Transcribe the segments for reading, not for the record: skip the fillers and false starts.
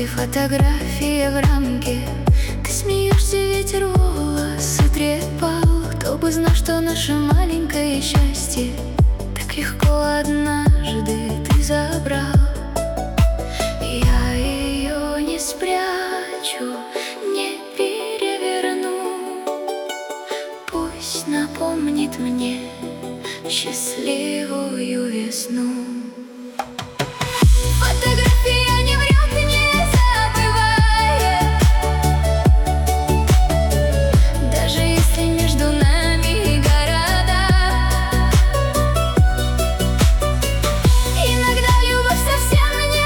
комнате фотография в рамке. Ты смеешься, ветер волосы трепал. Кто бы знал, что наше маленькое счастье так легко однажды ты забрал. Я ее не спрячу, не переверну. Пусть напомнит мне счастливую весну. Фотография не врет, не забывает, даже если между нами города. Иногда любовь совсем не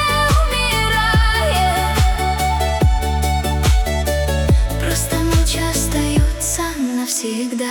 умирает, просто молча остается навсегда.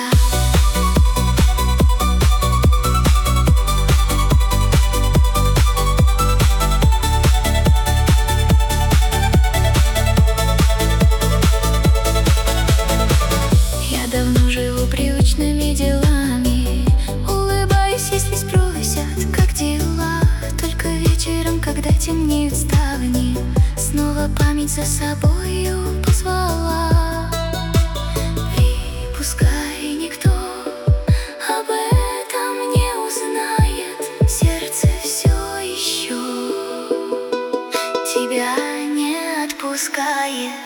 Давно живу привычными делами, улыбаюсь, если спросят, как дела. Только вечером, когда темнеют ставни, снова память за собою позвала. И пускай никто об этом не узнает, сердце все еще тебя не отпускает.